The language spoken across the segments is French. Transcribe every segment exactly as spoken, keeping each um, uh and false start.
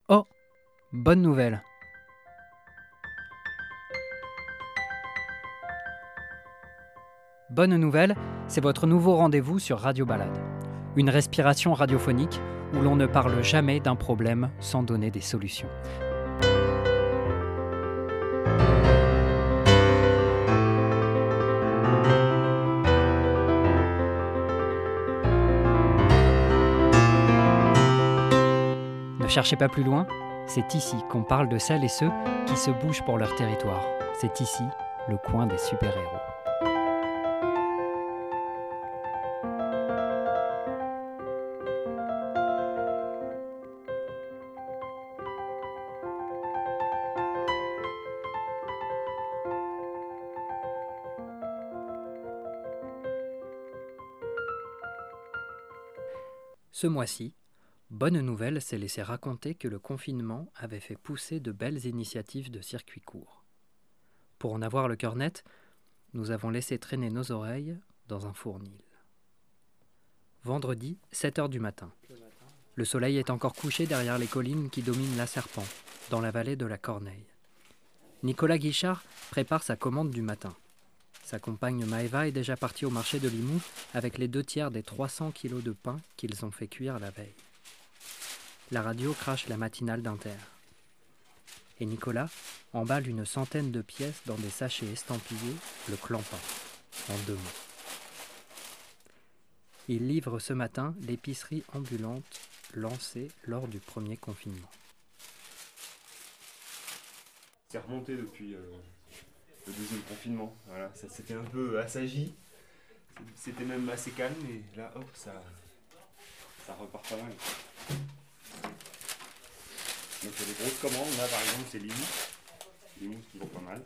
Oh, bonne nouvelle. Bonne nouvelle, c'est votre nouveau rendez-vous sur Radio Balade. Une respiration radiophonique où l'on ne parle jamais d'un problème sans donner des solutions. Ne cherchez pas plus loin, c'est ici qu'on parle de celles et ceux qui se bougent pour leur territoire. C'est ici le coin des super-héros. Ce mois-ci, Bonne Nouvelle s'est laissé raconter que le confinement avait fait pousser de belles initiatives de circuit court. Pour en avoir le cœur net, nous avons laissé traîner nos oreilles dans un fournil. Vendredi, sept heures du matin. Le soleil est encore couché derrière les collines qui dominent la Serpent, dans la vallée de la Corneille. Nicolas Guichard prépare sa commande du matin. Sa compagne Maëva est déjà partie au marché de Limoux avec les deux tiers des trois cents kilos de pain qu'ils ont fait cuire la veille. La radio crache la matinale d'Inter. Et Nicolas emballe une centaine de pièces dans des sachets estampillés le clampin, en deux mots. Il livre ce matin l'épicerie ambulante lancée lors du premier confinement. C'est remonté depuis euh, le deuxième confinement. Voilà, ça s'était un peu assagi. C'était même assez calme et là, hop, ça, ça repart pas mal. Donc il y a des grosses commandes. Là, par exemple, c'est Limoux. Limoux qui vont pas mal.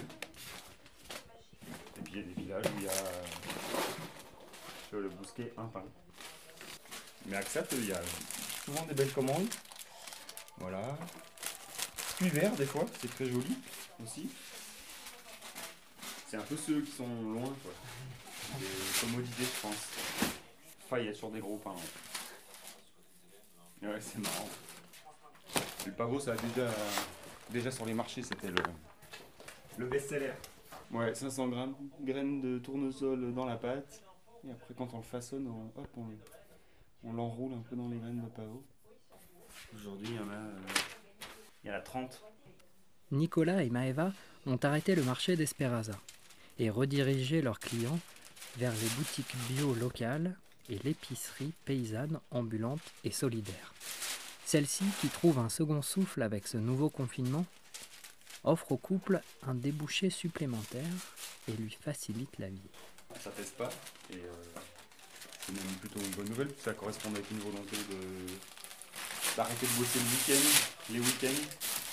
Et puis il y a des villages où il y a euh, sur le Bousquet un pain. Mais à Axat, il y a souvent des belles commandes. Voilà. Fruits verts des fois, c'est très joli aussi. C'est un peu ceux qui sont loin, quoi. Des commodités, je pense. Enfin, il y a sur des gros pains. Ouais, ouais c'est marrant. Le pavot, ça a déjà, déjà sur les marchés, c'était le, le best-seller. Ouais, cinq cents grammes, graines de tournesol dans la pâte. Et après, quand on le façonne, on, hop, on, on l'enroule un peu dans les graines de pavot. Aujourd'hui, il y en a, euh, il y en a trente. Nicolas et Maëva ont arrêté le marché d'Esperaza et redirigé leurs clients vers les boutiques bio locales et l'épicerie paysanne ambulante et solidaire. Celle-ci, qui trouve un second souffle avec ce nouveau confinement, offre au couple un débouché supplémentaire et lui facilite la vie. Ça pèse pas et euh, c'est même plutôt une bonne nouvelle, ça correspond avec une volonté de, d'arrêter de bosser le week-end, les week-ends.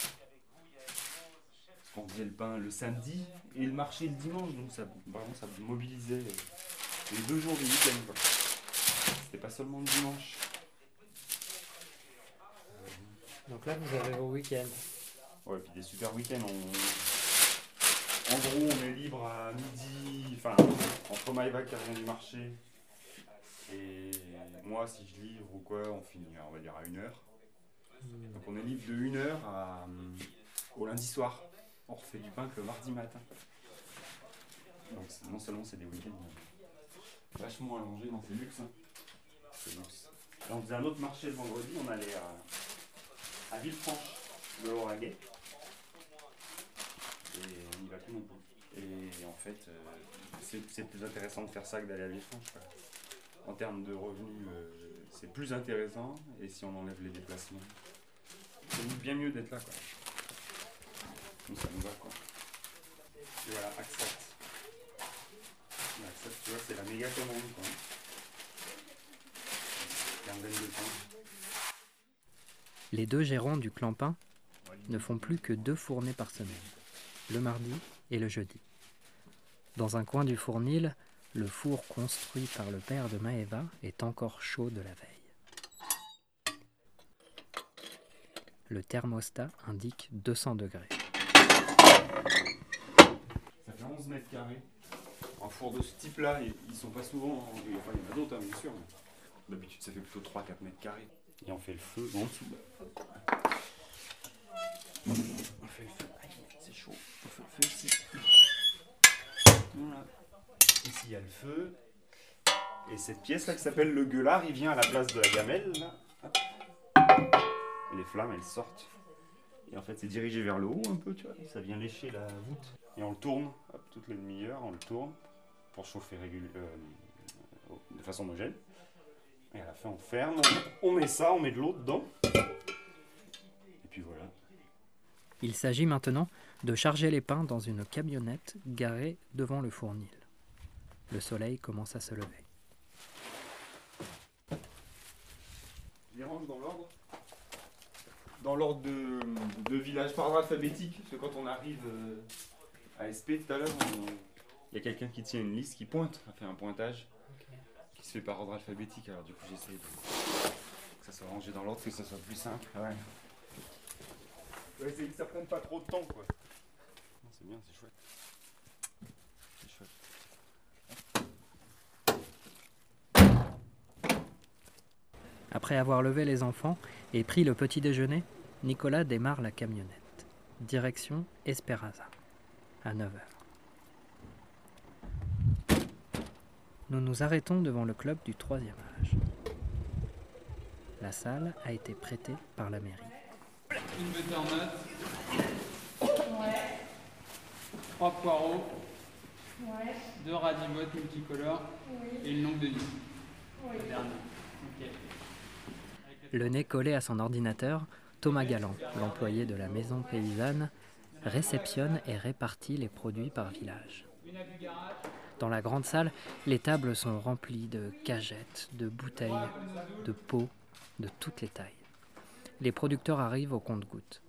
Parce qu'on faisait le pain le samedi et le marché le dimanche, donc ça, vraiment ça mobilisait les deux jours du week-end, quoi. C'était pas seulement le dimanche. Donc là, vous avez vos week-ends. Ouais, et puis des super week-ends. On... En gros, on est libre à midi, enfin, entre Maëva qui revient du marché et moi, si je livre ou quoi, on finit, on va dire, à une heure. Mmh. Donc on est libre de une heure à, au lundi soir. On refait du pain que le mardi matin. Donc non seulement c'est des week-ends vachement allongés, non, c'est luxe. Hein. C'est luxe. Là, on faisait un autre marché le vendredi, on allait à, à Villefranche, de l'Auragais. Et on n'y va plus non plus. Et en fait, euh, c'est, c'est plus intéressant de faire ça que d'aller à Villefranche, quoi. En termes de revenus, euh, c'est plus intéressant. Et si on enlève les déplacements, c'est bien mieux d'être là, quoi. Donc ça nous va, quoi. Et voilà, Axat. Axat, tu vois, c'est la méga commande, quoi. Quinzaine de pain. Les deux gérants du clampin ne font plus que deux fournées par semaine, le mardi et le jeudi. Dans un coin du fournil, le four construit par le père de Maëva est encore chaud de la veille. Le thermostat indique deux cents degrés. Ça fait onze mètres carrés. Un four de ce type-là, ils sont pas souvent. Enfin, il y en a d'autres, hein, bien sûr. Mais d'habitude, ça fait plutôt trois à quatre mètres carrés. Et on fait le feu en dessous. On fait le feu. Aïe, c'est chaud. On fait le feu ici. Voilà. Ici, il y a le feu. Et cette pièce là qui s'appelle le gueulard, il vient à la place de la gamelle. Là. Hop. Et les flammes, elles sortent. Et en fait, c'est dirigé vers le haut un peu, tu vois. Ça vient lécher la voûte. Et on le tourne, hop, toutes les demi-heures, on le tourne pour chauffer régul... euh, de façon homogène. Et à la fin, on ferme, on, on met ça, on met de l'eau dedans. Et puis voilà. Il s'agit maintenant de charger les pains dans une camionnette garée devant le fournil. Le soleil commence à se lever. Je les range dans l'ordre. Dans l'ordre de, de village par ordre alphabétique. Parce que quand on arrive à S P tout à l'heure, on... il y a quelqu'un qui tient une liste qui pointe, a fait un pointage. Okay. Qui se fait par ordre alphabétique. Alors du coup j'essaie de... que ça soit rangé dans l'ordre, que ça soit plus simple. Ouais. On va essayer que ça prenne pas trop de temps quoi. C'est bien, c'est chouette. C'est chouette. Après avoir levé les enfants et pris le petit déjeuner, Nicolas démarre la camionnette. Direction Esperanza, à neuf heures. Nous nous arrêtons devant le club du troisième âge. La salle a été prêtée par la mairie. Une butternut. Ouais. Trois poireaux. Ouais. Deux radimotes multicolores. Oui. Et une longue de nuit. Oui. La dernière. Ok. Le nez collé à son ordinateur, Thomas Galland, l'employé de la maison paysanne, réceptionne et répartit les produits par village. Dans la grande salle, les tables sont remplies de cagettes, de bouteilles, de pots, de toutes les tailles. Les producteurs arrivent au compte-gouttes.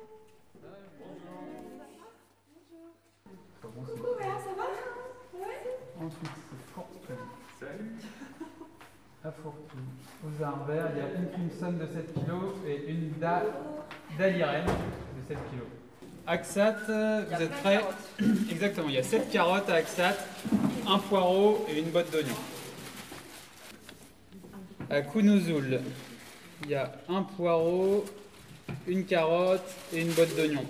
Coucou Béa, ça va? Ouais. Ensuite, c'est fortune. Salut. La fortune. Vous avez un verre, il y a une Crimson de sept kilos et une da, d'Alirène de sept kilos. Axat, vous êtes prêts? Exactement, il y a sept carottes à Axat, un poireau et une botte d'oignon. À Kounouzul, il y a un poireau, une carotte et une botte d'oignon.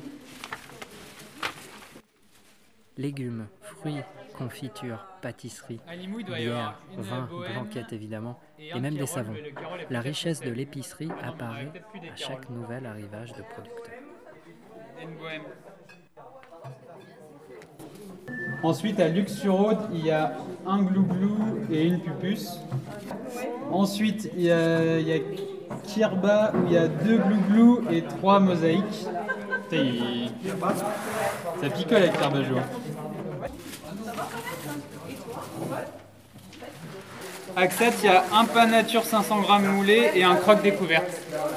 Légumes, fruits, confitures, pâtisseries, bière, vin, blanquettes évidemment, et même des savons. La richesse de l'épicerie apparaît à chaque nouvel arrivage de producteurs. Ensuite, à Lux-sur-Aude, il y a un glouglou et une pupus. Ensuite, il y a, il y a Kirba, où il y a deux glouglous et trois mosaïques. Putain, il... Ça picole avec Kirbajo. Axat, il y a un pain nature cinq cents grammes moulé et un croque découverte.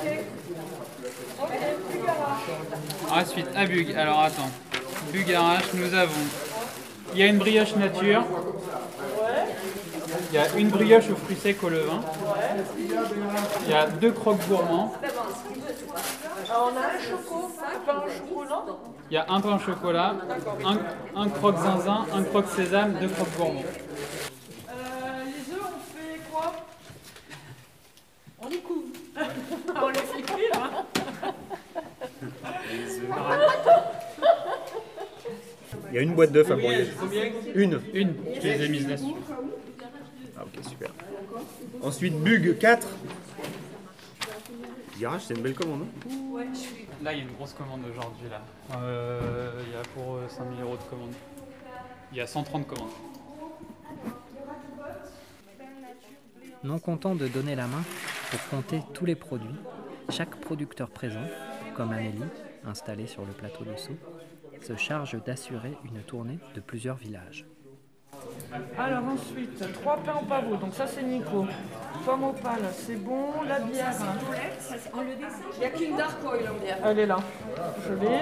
Ensuite, à Bug, alors attends. Bugarache, nous avons... Il y a une brioche nature. Il y a une brioche aux fruits secs au levain. Il y a deux croques gourmands. On a un choco, un pain au chocolat. Il y a un pain au chocolat, un, un croque zinzin, un croque sésame, deux croques gourmands. Euh, les œufs, on fait quoi? On les couve. On les fait cuire, hein. Il y a une boîte d'œufs à broyer. Une. Une, je les ai mises là-dessus. Ah ok, super. Ensuite, Bug quatre. Garage, c'est une belle commande. Hein. Là, il y a une grosse commande aujourd'hui. Là. Euh, il y a pour euh, cinq mille euros de commande. Il y a cent trente commandes. Non content de donner la main pour compter tous les produits, chaque producteur présent, comme Amélie, installée sur le plateau dessous, se charge d'assurer une tournée de plusieurs villages. Alors ensuite, trois pains au pavot, donc ça c'est Nico. Pomme au pâle, c'est bon. La bière. Il n'y a qu'une dark oil en bière. Elle est là. Je l'ai.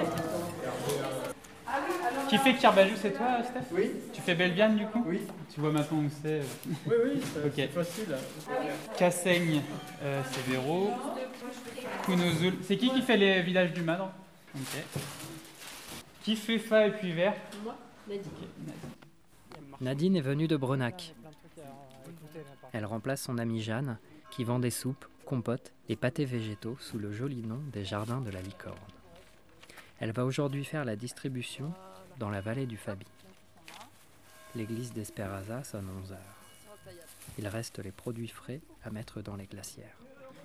Qui fait Kirbajou, c'est toi, Steph? Oui. Tu fais Belviane du coup? Oui. Tu vois maintenant où c'est? Oui, oui, c'est okay. facile. Cassaigne, euh, c'est Véro. Kounouzul. C'est qui qui fait les villages du Madre? Ok. Qui fait Fa et puis Vert? Moi, Nadine. Okay. Nadine est venue de Brenac. Elle remplace son amie Jeanne, qui vend des soupes, compotes et pâtés végétaux sous le joli nom des Jardins de la Licorne. Elle va aujourd'hui faire la distribution dans la vallée du Faby. L'église d'Esperaza sonne onze heures. Il reste les produits frais à mettre dans les glacières.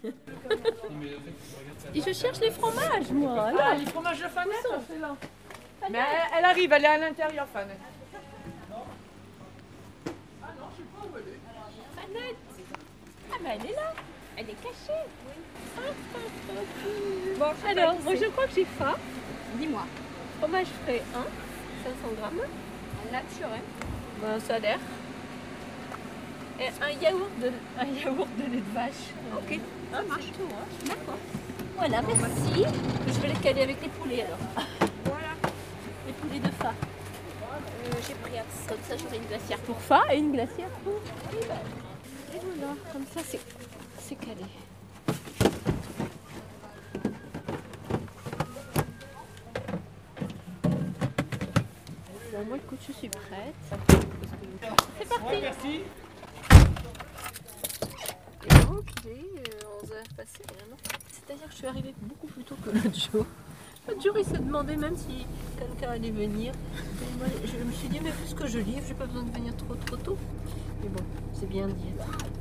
Et je cherche les fromages, moi. Là. Ah, les fromages de Fanette, c'est là. Mais elle, elle arrive, elle est à l'intérieur, Fanette. Ah non, je sais pas où elle est. Fanette. Ah, mais elle est là. Elle est cachée. Bon, alors, moi je crois que j'ai faim. Dis-moi. Fromage frais, un, cinq cents grammes. Naturel. Ben, ça a l'air. Et un yaourt de, un yaourt de lait de vache. Ok, ça marche. C'est tout, hein. D'accord. Voilà, merci. Je vais les caler avec les poulets alors. Voilà. Les poulets de Fa. Euh, j'ai pris à Comme ça, j'aurai une glacière pour Fa et une glacière pour Rival. Et voilà, comme ça, c'est, c'est calé. Bon, moi, écoute, je suis prête. C'est parti. Merci. Et donc, il est onze heures passées. C'est-à-dire que je suis arrivée beaucoup plus tôt que l'autre jour. L'autre jour, il se demandait même si quelqu'un allait venir. Et moi, je me suis dit, mais puisque je livre, j'ai pas besoin de venir trop trop tôt. Mais bon, c'est bien dit.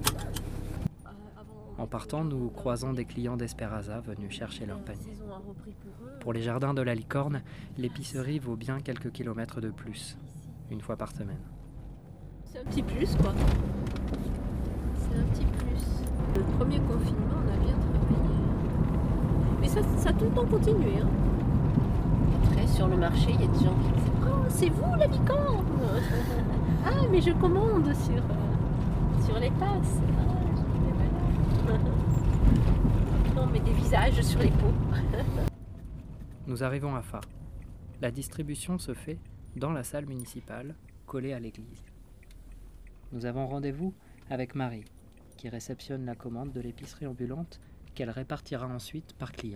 En partant, nous croisons des clients d'Esperaza venus chercher leur panier. Pour les jardins de la Licorne, l'épicerie vaut bien quelques kilomètres de plus, une fois par semaine. C'est un petit plus, quoi. C'est un petit plus. Le premier confinement, on a bien travaillé. Mais ça, ça a tout le temps continué. Hein. Après, sur le marché, il y a des gens qui disent « Oh, c'est vous la Licorne !» Ah, mais je commande sur, euh, sur les passes. Ah, je dis, voilà. On met des visages sur les pots. Nous arrivons à Fa. La distribution se fait dans la salle municipale, collée à l'église. Nous avons rendez-vous avec Marie, qui réceptionne la commande de l'épicerie ambulante qu'elle répartira ensuite par client.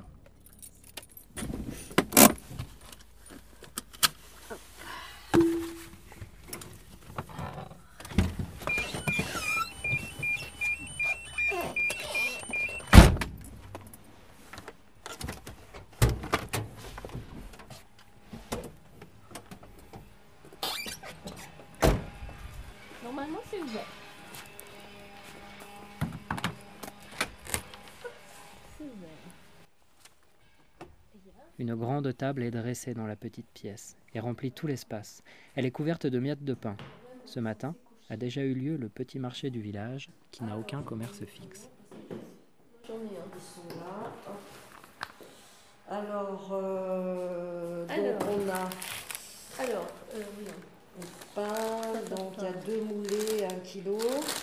Normalement, c'est ouvert. C'est ouvert. Une grande table est dressée dans la petite pièce et remplit tout l'espace. Elle est couverte de miettes de pain. Ce matin a déjà eu lieu le petit marché du village qui n'a aucun commerce fixe. J'en ai un. Ils sont là. Hop. Alors, euh, donc Alors. on a Alors, euh, oui. le pain, donc il y a deux moulets, un kilo.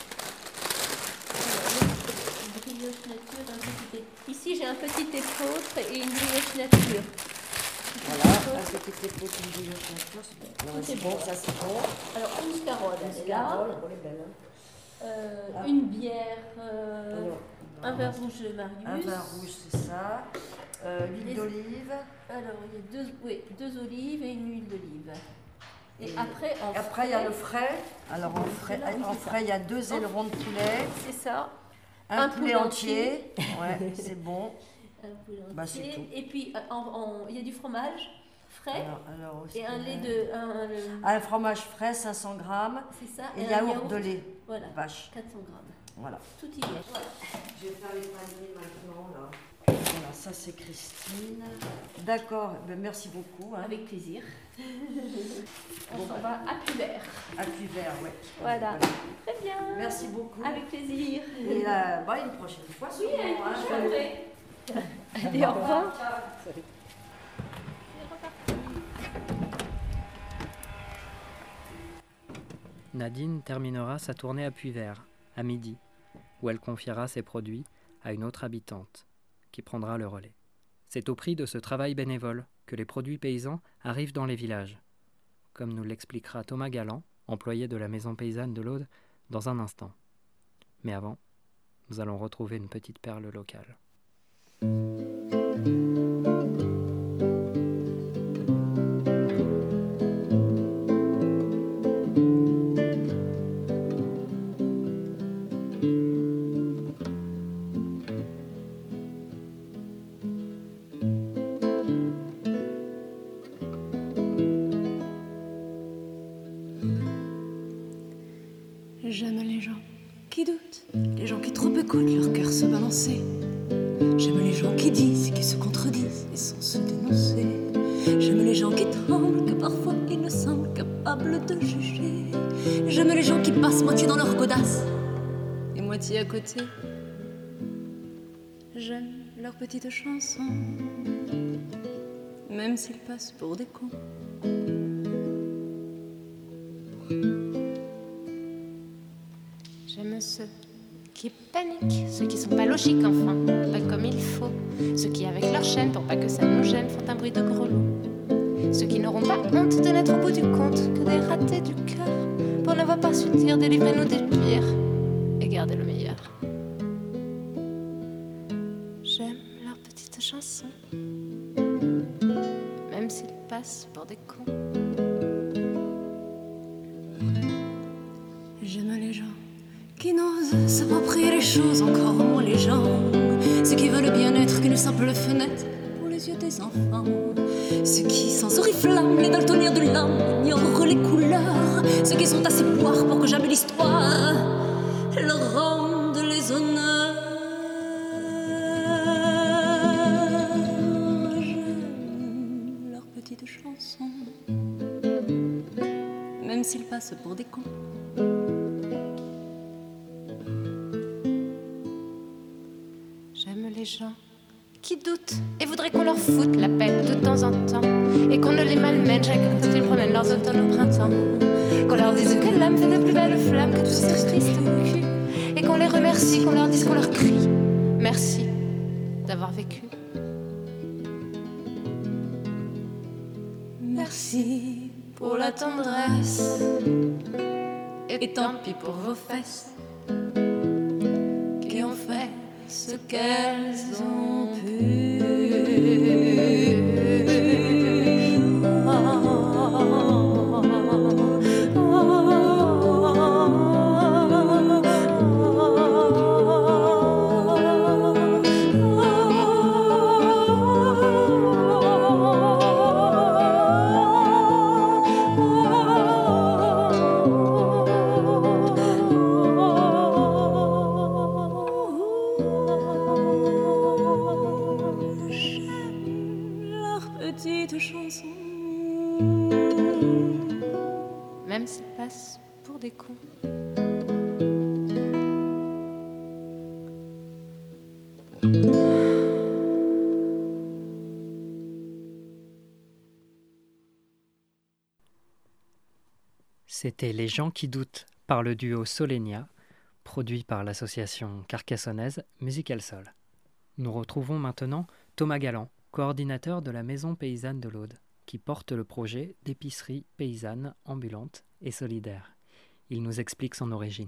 Brioche nature, un petit é- Ici, j'ai un petit épeautre et une brioche nature. Voilà, un petit épaule de brioche nature. Non, mais C'est c'est bon, bon. ça c'est bon. Alors, une scarole, elle est là. Carole, elle est belle, hein. Euh, Ah. Une bière, euh, Alors, un vin rouge de Marius. un vin rouge, c'est ça. Euh, l'huile Les- d'olive. Alors, il y a deux, oui, deux olives et une huile d'olive. Et, Et après, en Après, il y a le frais. Alors, en frais, Là, oui, en c'est ça. frais, il y a deux ailerons de poulet, C'est ça. un, Un poulet, poulet entier. Ouais, c'est bon. Un poulet Bah, c'est entier. tout. Et puis, euh, en- en- il y a du fromage frais Alors, alors aussi, et un lait euh, de... Un, le- Un fromage frais, cinq cents grammes. c'est ça. Et un yaourt de lait. Voilà, Vache. quatre cents grammes. Voilà. Tout y est. Voilà. Je vais faire les paniers maintenant, là. Voilà, ça c'est Christine. D'accord, ben, merci beaucoup. Hein. Avec plaisir. On Bon, s'en bah. va à Pubert. À Cuvert, ouais. Voilà. Très bien. Merci beaucoup. Avec plaisir. Et là, bah, une prochaine fois. Oui, à une sûrement, hein. prochaine fois. Allez, au revoir. C'est reparti. Nadine terminera sa tournée à Puyvert, à midi, où elle confiera ses produits à une autre habitante, qui prendra le relais. C'est au prix de ce travail bénévole que les produits paysans arrivent dans les villages, comme nous l'expliquera Thomas Galland, employé de la maison paysanne de l'Aude, dans un instant. Mais avant, nous allons retrouver une petite perle locale. penser. J'aime les gens qui disent, qui se contredisent et sans se dénoncer. J'aime les gens qui tremblent, que parfois ils ne semblent capables de juger. J'aime les gens qui passent moitié dans leur godasse et moitié à côté. J'aime leurs petites chansons, même s'ils passent pour des cons. J'aime ceux qui paniquent, ceux qui sont pas logiques enfin, pas comme il faut. Ceux qui avec leur chaîne, pour pas que ça nous gêne, font un bruit de grelots. Ceux qui n'auront pas honte de n'être au bout du compte que des ratés du cœur, pour n'avoir pas su dire, délivrez-nous des pires et gardez le meilleur. J'aime leurs petites chansons, même s'ils passent pour des cons. J'aime les gens qui n'osent s'approprier les choses, encore moins les gens. Ceux qui veulent bien être qu'une simple fenêtre pour les yeux des enfants. Ceux qui, sans oriflamme, les daltoniens de l'âme, ignorent les couleurs. Ceux qui sont assez poires pour que jamais l'histoire leur rende les honneurs. J'aime leurs petites chansons, même s'ils passent pour des cons. J'aime les gens qui doutent et voudraient qu'on leur foute la paix de temps en temps, et qu'on ne les malmène chacun quand ils promènent leurs automnes au printemps. Qu'on leur dise que l'âme fait de plus belles flammes que tous ces tristes culs, et qu'on les remercie, qu'on leur dise, qu'on leur crie merci d'avoir vécu. Merci pour la tendresse, et tant pis pour vos fesses qui ont fait ce qu'elles ont pu. Même s'ils passent pour des cons. C'était Les gens qui doutent par le duo Solenia, produit par l'association carcassonnaise Musical Sol. Nous retrouvons maintenant Thomas Galland, coordinateur de la Maison paysanne de l'Aude, qui porte le projet d'épicerie paysanne ambulante et solidaire. Il nous explique son origine.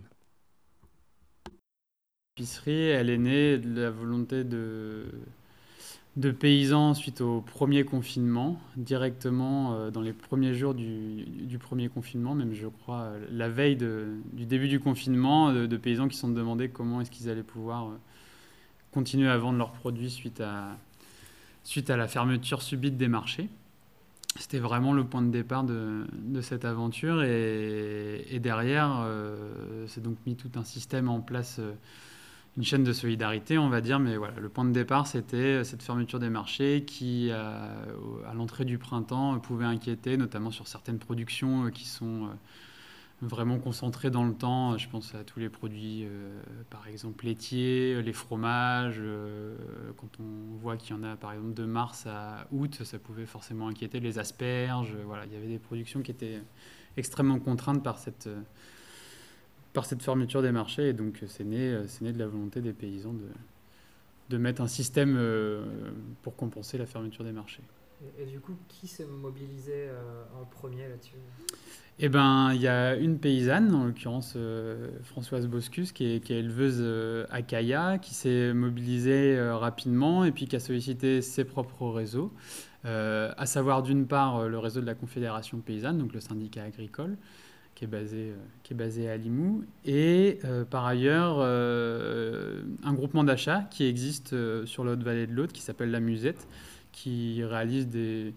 L'épicerie, elle est née de la volonté de, de paysans suite au premier confinement, directement euh, dans les premiers jours du, du premier confinement, même je crois la veille de, du début du confinement, de, de paysans qui se sont demandé comment est-ce qu'ils allaient pouvoir euh, continuer à vendre leurs produits suite à, suite à la fermeture subite des marchés. C'était vraiment le point de départ de, de cette aventure et, et derrière, euh, c'est donc mis tout un système en place, euh, une chaîne de solidarité, on va dire, mais voilà, le point de départ, c'était cette fermeture des marchés qui, à, à l'entrée du printemps, pouvait inquiéter, notamment sur certaines productions qui sont vraiment concentrées dans le temps. Je pense à tous les produits, euh, par exemple laitiers, les fromages. Euh, quand on voit qu'il y en a, par exemple, de mars à août, ça pouvait forcément inquiéter. Les asperges, voilà, il y avait des productions qui étaient extrêmement contraintes par cette, par cette fermeture des marchés. Et donc, c'est né, c'est né de la volonté des paysans de, de mettre un système euh, pour compenser la fermeture des marchés. Et, et du coup, qui s'est mobilisé euh, en premier là-dessus ? Eh ben, il y a une paysanne, en l'occurrence euh, Françoise Boscus, qui est, qui est éleveuse euh, à Caya, qui s'est mobilisée euh, rapidement et puis qui a sollicité ses propres réseaux, euh, à savoir d'une part euh, le réseau de la Confédération paysanne, donc le syndicat agricole, qui est basé, euh, qui est basé à Limoux, et euh, par ailleurs euh, un groupement d'achat qui existe euh, sur la Haute-Vallée de l'Aude, qui s'appelle La Musette, qui réalise des...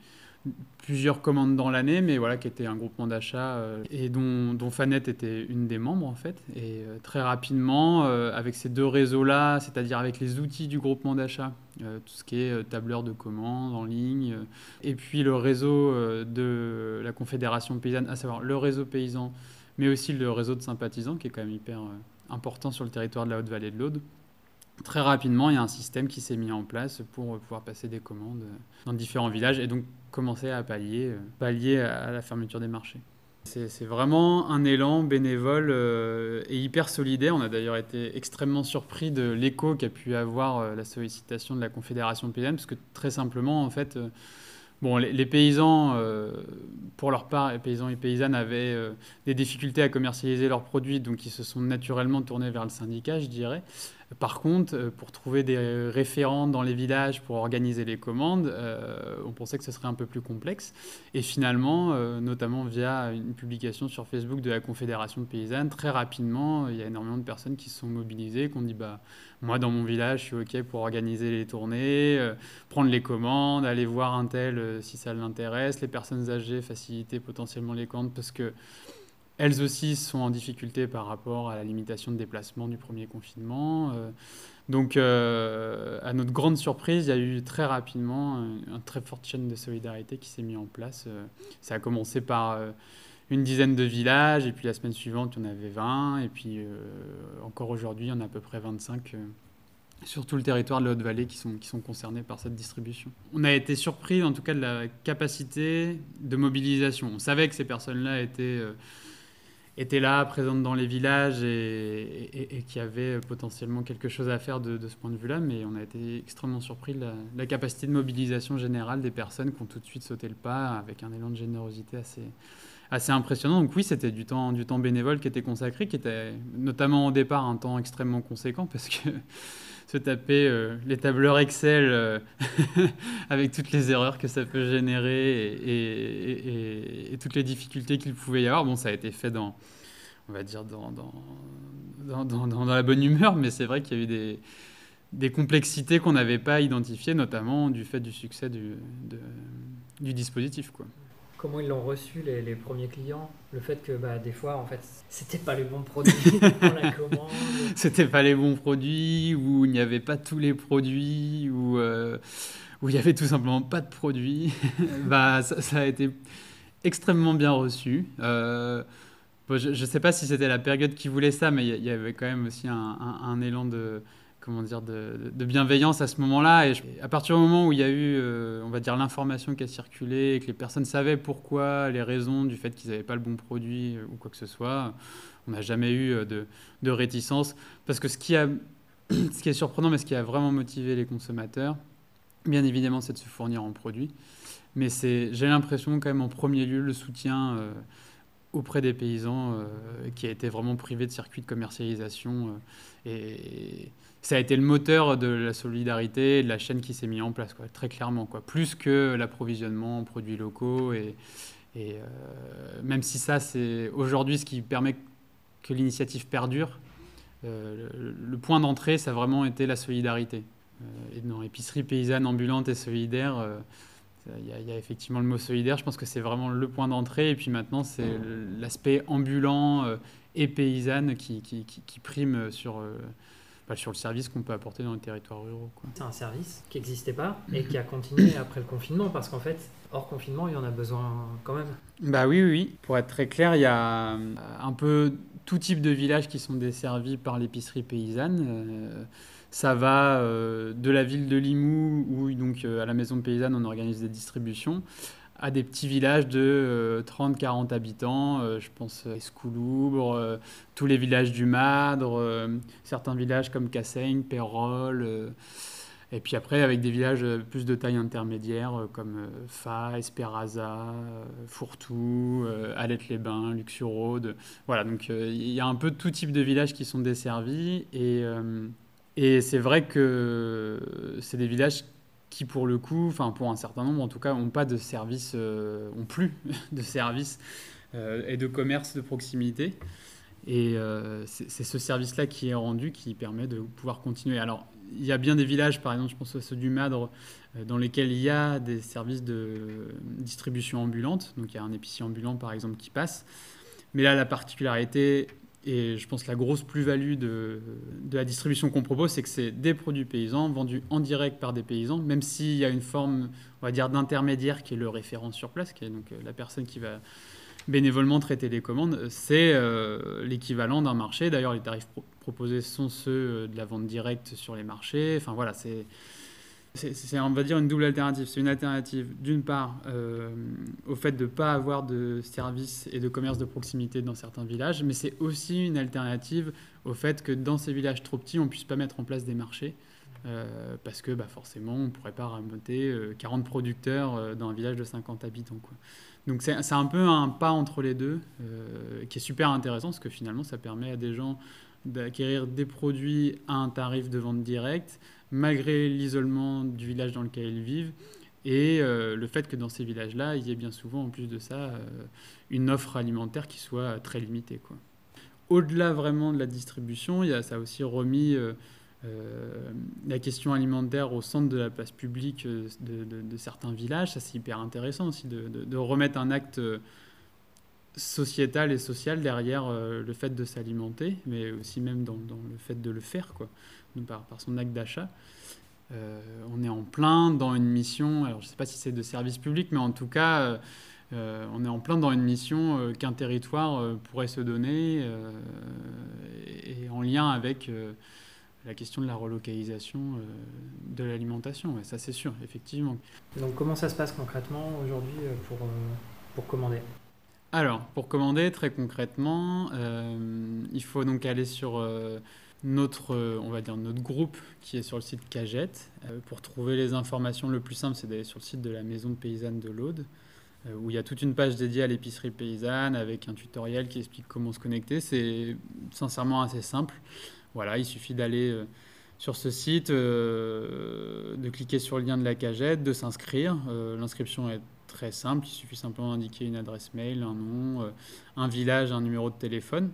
plusieurs commandes dans l'année, mais voilà, qui était un groupement d'achat euh, et dont, dont Fanette était une des membres en fait. Et euh, très rapidement, euh, avec ces deux réseaux-là, c'est-à-dire avec les outils du groupement d'achat, euh, tout ce qui est euh, tableur de commandes en ligne, euh, et puis le réseau euh, de la Confédération paysanne, à savoir le réseau paysan, mais aussi le réseau de sympathisants, qui est quand même hyper euh, important sur le territoire de la Haute-Vallée de l'Aude. Très rapidement, il y a un système qui s'est mis en place pour pouvoir passer des commandes dans différents villages et donc commencer à pallier, pallier à la fermeture des marchés. C'est, c'est vraiment un élan bénévole euh, et hyper solidaire. On a d'ailleurs été extrêmement surpris de l'écho qu'a pu avoir euh, la sollicitation de la Confédération paysanne, parce que très simplement, en fait, euh, bon, les, les paysans, euh, pour leur part, les paysans et paysannes avaient euh, des difficultés à commercialiser leurs produits, donc ils se sont naturellement tournés vers le syndicat, je dirais. Par contre, pour trouver des référents dans les villages pour organiser les commandes, euh, on pensait que ce serait un peu plus complexe. Et finalement, euh, notamment via une publication sur Facebook de la Confédération paysanne, très rapidement, il y a énormément de personnes qui se sont mobilisées, qui ont dit bah, « moi, dans mon village, je suis OK pour organiser les tournées, euh, prendre les commandes, aller voir un tel euh, si ça l'intéresse, les personnes âgées, faciliter potentiellement les commandes parce que elles aussi sont en difficulté par rapport à la limitation de déplacement du premier confinement. Euh, donc, euh, à notre grande surprise, il y a eu très rapidement une, une très forte chaîne de solidarité qui s'est mise en place. Euh, ça a commencé par euh, une dizaine de villages, et puis la semaine suivante, il y en avait vingt, et puis euh, encore aujourd'hui, il y en a à peu près vingt-cinq euh, sur tout le territoire de la Haute-Vallée qui sont, qui sont concernés par cette distribution. On a été surpris, en tout cas, de la capacité de mobilisation. On savait que ces personnes-là étaient... Euh, étaient là, présentes dans les villages et, et, et qui avaient potentiellement quelque chose à faire de, de ce point de vue-là, mais on a été extrêmement surpris de la, de la capacité de mobilisation générale des personnes qui ont tout de suite sauté le pas avec un élan de générosité assez, assez impressionnant. Donc oui, c'était du temps, du temps bénévole qui était consacré, qui était notamment au départ un temps extrêmement conséquent parce que se taper euh, les tableurs Excel euh, avec toutes les erreurs que ça peut générer et, et, et, et toutes les difficultés qu'il pouvait y avoir. Bon, ça a été fait dans, on va dire, dans, dans, dans, dans, dans la bonne humeur, mais c'est vrai qu'il y a eu des, des complexités qu'on n'avait pas identifiées, notamment du fait du succès du, de, du dispositif, quoi. Comment ils l'ont reçu, les, les premiers clients? Le fait que bah, des fois, en fait, c'était pas les bons produits dans la commande. C'était pas les bons produits, ou il n'y avait pas tous les produits, ou euh, où il y avait tout simplement pas de produits. bah, ça, ça a été extrêmement bien reçu. Euh, bon, je ne sais pas si c'était la période qui voulait ça, mais il y, y avait quand même aussi un, un, un élan de... comment dire, de, de bienveillance à ce moment-là. Et je, à partir du moment où il y a eu, euh, on va dire, l'information qui a circulé et que les personnes savaient pourquoi, les raisons du fait qu'ils n'avaient pas le bon produit euh, ou quoi que ce soit, on n'a jamais eu euh, de, de réticence. Parce que ce qui, a, ce qui est surprenant, mais ce qui a vraiment motivé les consommateurs, bien évidemment, c'est de se fournir en produits. Mais c'est, j'ai l'impression quand même en premier lieu le soutien euh, auprès des paysans euh, qui a été vraiment privé de circuits de commercialisation. Euh, et ça a été le moteur de la solidarité et de la chaîne qui s'est mise en place, quoi, très clairement, quoi. Plus que l'approvisionnement en produits locaux. Et, et euh, même si ça, c'est aujourd'hui ce qui permet que l'initiative perdure, euh, le, le point d'entrée, ça a vraiment été la solidarité. Euh, et dans l'épicerie paysanne ambulante et solidaire, euh, il y a, il y a effectivement le mot solidaire. Je pense que c'est vraiment le point d'entrée. Et puis maintenant, c'est l'aspect ambulant euh, et paysanne qui, qui, qui, qui prime sur... Euh, sur le service qu'on peut apporter dans les territoires ruraux, quoi. C'est un service qui n'existait pas et qui a continué après le confinement, parce qu'en fait, hors confinement, il y en a besoin quand même. Bah oui, oui, oui. Pour être très clair, il y a un peu tout type de villages qui sont desservis par l'épicerie paysanne. Euh, ça va euh, de la ville de Limoux, où donc, euh, à la maison paysanne, on organise des distributions, à des petits villages de euh, trente à quarante habitants, euh, je pense à Escouloubre, euh, tous les villages du Madre, euh, certains villages comme Cassaigne, Pérol, euh, et puis après avec des villages plus de taille intermédiaire euh, comme euh, Fa, Espéraza, euh, Fourtou, euh, Alette-les-Bains, Luc-sur-Aude. Voilà, donc il euh, y a un peu tout type de villages qui sont desservis, et, euh, et c'est vrai que c'est des villages qui pour le coup, enfin pour un certain nombre en tout cas, n'ont pas de service, euh, ont plus de services euh, et de commerce de proximité. Et euh, c'est, c'est ce service-là qui est rendu, qui permet de pouvoir continuer. Alors, il y a bien des villages, par exemple, je pense à ceux du Madre, euh, dans lesquels il y a des services de distribution ambulante. Donc, il y a un épicier ambulant, par exemple, qui passe. Mais là, la particularité, et je pense la grosse plus-value de, de la distribution qu'on propose, c'est que c'est des produits paysans vendus en direct par des paysans, même s'il y a une forme, on va dire, d'intermédiaire qui est le référent sur place, qui est donc la personne qui va bénévolement traiter les commandes. C'est euh, l'équivalent d'un marché. D'ailleurs, les tarifs pro- proposés sont ceux de la vente directe sur les marchés. Enfin voilà, c'est, c'est, c'est on va dire une double alternative. C'est une alternative d'une part euh, au fait de ne pas avoir de services et de commerce de proximité dans certains villages, mais c'est aussi une alternative au fait que dans ces villages trop petits, on ne puisse pas mettre en place des marchés. Euh, parce que bah, forcément, on ne pourrait pas rameuter euh, quarante producteurs euh, dans un village de cinquante habitants, quoi. Donc c'est, c'est un peu un pas entre les deux euh, qui est super intéressant parce que finalement, ça permet à des gens d'acquérir des produits à un tarif de vente directe, malgré l'isolement du village dans lequel ils vivent et euh, le fait que dans ces villages-là, il y ait bien souvent, en plus de ça, euh, une offre alimentaire qui soit très limitée, quoi. Au-delà vraiment de la distribution, il y a, ça a aussi remis... Euh, Euh, la question alimentaire au centre de la place publique de, de, de certains villages. Ça, c'est hyper intéressant aussi de, de, de remettre un acte sociétal et social derrière euh, le fait de s'alimenter, mais aussi même dans, dans le fait de le faire, quoi, par, par son acte d'achat. Euh, on est en plein dans une mission, alors je ne sais pas si c'est de service public, mais en tout cas, euh, on est en plein dans une mission euh, qu'un territoire euh, pourrait se donner euh, et, et en lien avec... Euh, la question de la relocalisation euh, de l'alimentation, ouais, ça c'est sûr, effectivement. Donc comment ça se passe concrètement aujourd'hui pour, euh, pour commander ? Alors, pour commander, très concrètement, euh, il faut donc aller sur euh, notre, euh, on va dire notre groupe qui est sur le site Cagette. Euh, pour trouver les informations, le plus simple, c'est d'aller sur le site de la Maison de Paysanne de l'Aude, euh, où il y a toute une page dédiée à l'épicerie paysanne avec un tutoriel qui explique comment se connecter. C'est sincèrement assez simple. Voilà, il suffit d'aller euh, sur ce site, euh, de cliquer sur le lien de la Cagette, de s'inscrire. Euh, l'inscription est très simple, il suffit simplement d'indiquer une adresse mail, un nom, euh, un village, un numéro de téléphone.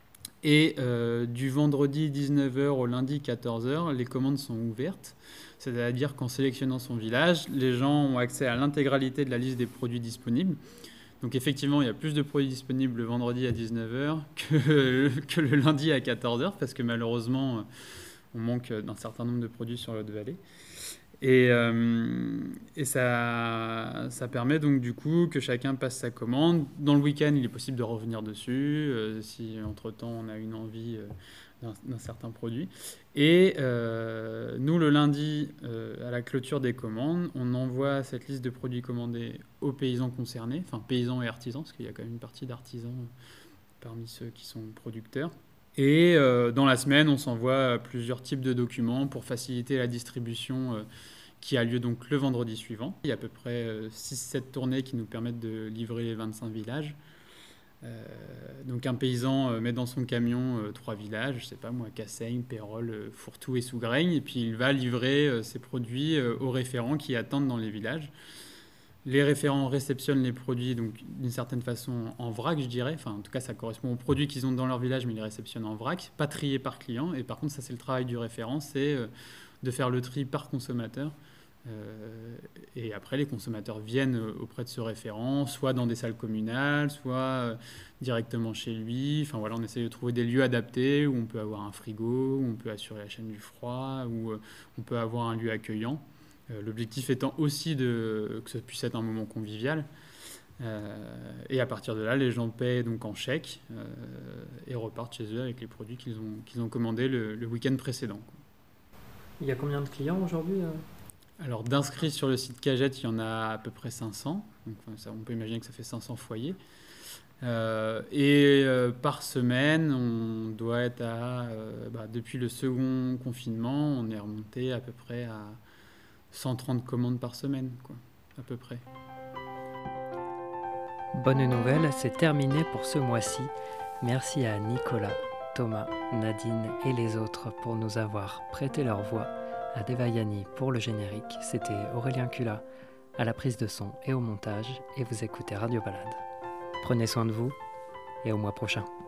Et euh, du vendredi dix-neuf heures au lundi quatorze heures, les commandes sont ouvertes. C'est-à-dire qu'en sélectionnant son village, les gens ont accès à l'intégralité de la liste des produits disponibles. Donc effectivement, il y a plus de produits disponibles le vendredi à dix-neuf heures que, que le lundi à quatorze heures, parce que malheureusement, on manque d'un certain nombre de produits sur l'Aude-Vallée. Et, euh, et ça, ça permet donc du coup que chacun passe sa commande. Dans le week-end, il est possible de revenir dessus, euh, si entre-temps on a une envie euh, d'un, d'un certain produit. Et euh, nous, le lundi, euh, à la clôture des commandes, on envoie cette liste de produits commandés aux paysans concernés, enfin paysans et artisans, parce qu'il y a quand même une partie d'artisans parmi ceux qui sont producteurs. Et euh, dans la semaine, on s'envoie plusieurs types de documents pour faciliter la distribution euh, qui a lieu donc le vendredi suivant. Il y a à peu près euh, six sept tournées qui nous permettent de livrer les vingt-cinq villages. Euh, donc un paysan euh, met dans son camion euh, trois villages, je sais pas moi, Cassaigne, Pérol, euh, Fourtou et Sougraigne, et puis il va livrer euh, ses produits euh, aux référents qui attendent dans les villages. Les référents réceptionnent les produits donc d'une certaine façon en vrac, je dirais. Enfin, en tout cas, ça correspond aux produits qu'ils ont dans leur village, mais ils les réceptionnent en vrac, pas triés par client. Et par contre, ça c'est le travail du référent, c'est euh, de faire le tri par consommateur. Euh, et après, les consommateurs viennent auprès de ce référent, soit dans des salles communales, soit euh, directement chez lui. Enfin voilà, on essaie de trouver des lieux adaptés où on peut avoir un frigo, où on peut assurer la chaîne du froid, où euh, on peut avoir un lieu accueillant. Euh, l'objectif étant aussi de, que ça puisse être un moment convivial. Euh, et à partir de là, les gens paient donc en chèque euh, et repartent chez eux avec les produits qu'ils ont, qu'ils ont commandés le, le week-end précédent, quoi. Il y a combien de clients aujourd'hui euh Alors, d'inscrits sur le site Cagette, il y en a à peu près cinq cents. Donc, ça, on peut imaginer que ça fait cinq cents foyers. Euh, et euh, par semaine, on doit être à... Euh, bah, depuis le second confinement, on est remonté à peu près à cent trente commandes par semaine, quoi, à peu près. Bonne nouvelle, c'est terminé pour ce mois-ci. Merci à Nicolas, Thomas, Nadine et les autres pour nous avoir prêté leur voix. À Devayani pour le générique, c'était Aurélien Cula à la prise de son et au montage, et vous écoutez Radio Balade. Prenez soin de vous et au mois prochain.